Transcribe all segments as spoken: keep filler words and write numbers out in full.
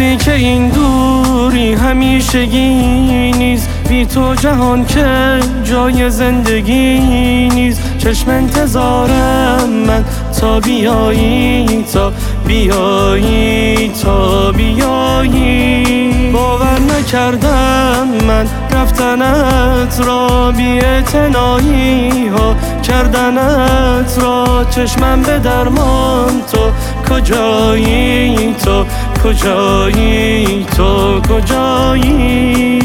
گفتی که این دوری همیشگی نیست، بی تو جهان که جای زندگی نیست. چشم انتظارم من تا بیایی، تا بیایی، تا بیایی. باور نکردم من رفتنت را، بی اعتنایی ها کردنت را. چشمم به درمان تو کجایی، تو کجایی، تو کجایی.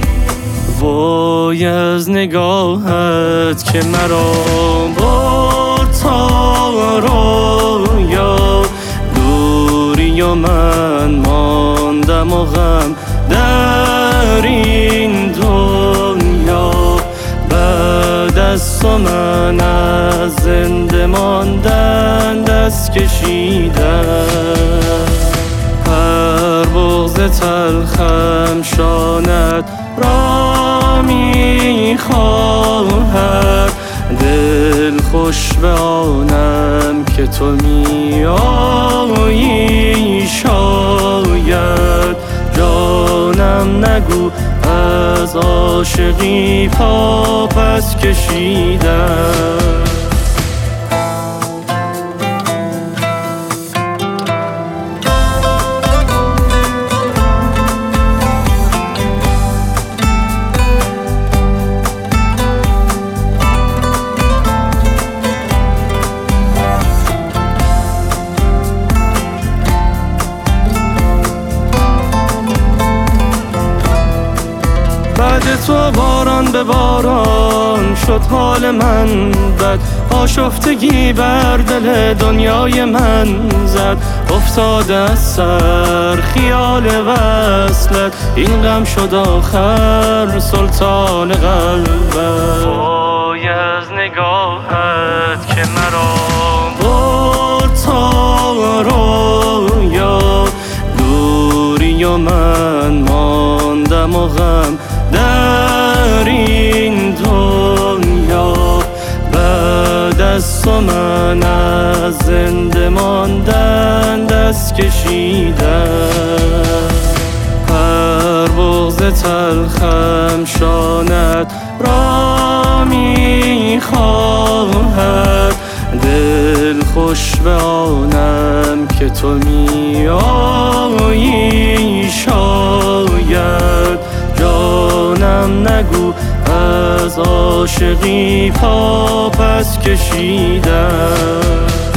وای از نگاهت که مرا برد تا رویا، دوری و من ماندم و غم در این دنیا. بعد از تو من از زنده ماندن دست کشیدم. هر بغض تلخم شانت را میخواهد، دل خوش به آنم که تو میایی. شاید جانم نگو از عاشقی پا پس کشیدم. بعد تو باران به باران شد حال من بد، آشفتگی بر دل دنیای من زد. افتاد از سر خیال وصلت، این غم شد آخر سلطان قلبم. وای از نگاهت که مرا برد تا رویا، دوری و من ماندم و غم در این دنیا. بعد از تو من از زنده ماندن دست کشیدم. هر بغض تلخم شانت را میخواهد، دل خوش به آنم که تو میایی. شاید جانم نگو از عاشقی پا پس کشیدم.